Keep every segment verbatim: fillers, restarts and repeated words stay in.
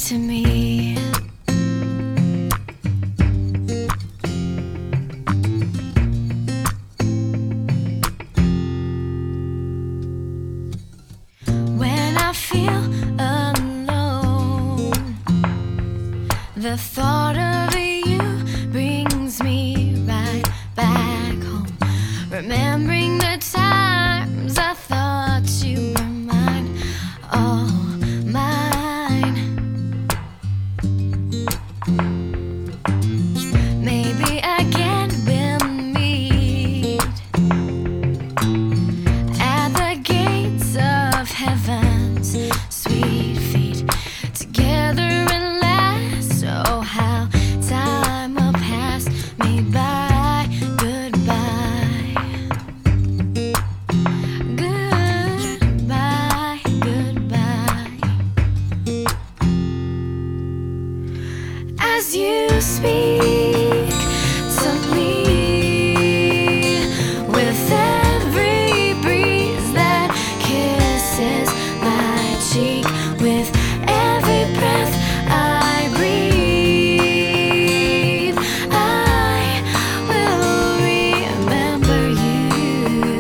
to me. When I feel alone, the thought of you brings me right back home, remembering the times I thought you were mine, all mine. Maybe again we'll meet at the gates of heaven's sweet feet, together at last. Oh, how time will pass me by. Goodbye, goodbye, goodbye. As you speak to me, with every breeze that kisses my cheek, with every breath I breathe, I will remember you.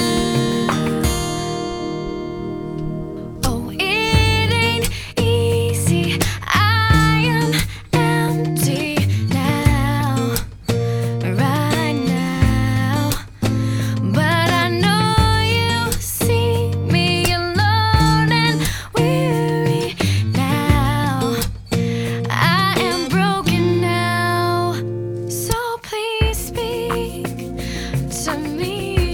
Oh, it ain't easy, I am empty now, right now, but I know you see me alone and weary now. I am broken now, so please speak to me,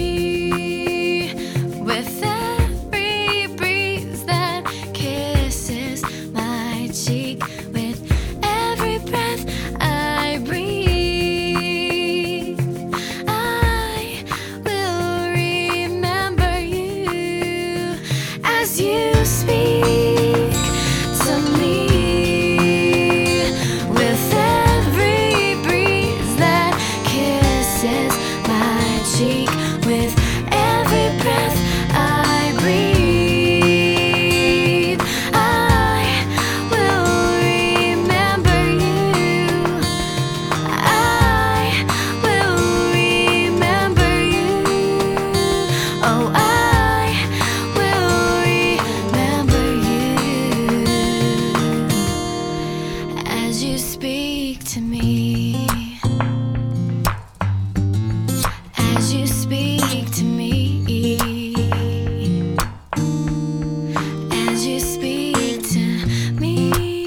with every breeze that kisses my cheek, with every breath I breathe, I will remember you. As you speak to me, with every breeze that kisses my cheek, with every breath I breathe, I will remember you. I will remember you. Oh, I will remember you. As you speak to me, as you speak to me, as you speak to me,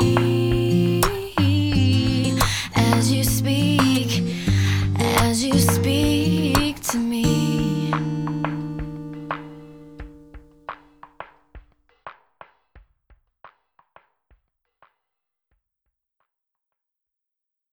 as you speak, as you speak.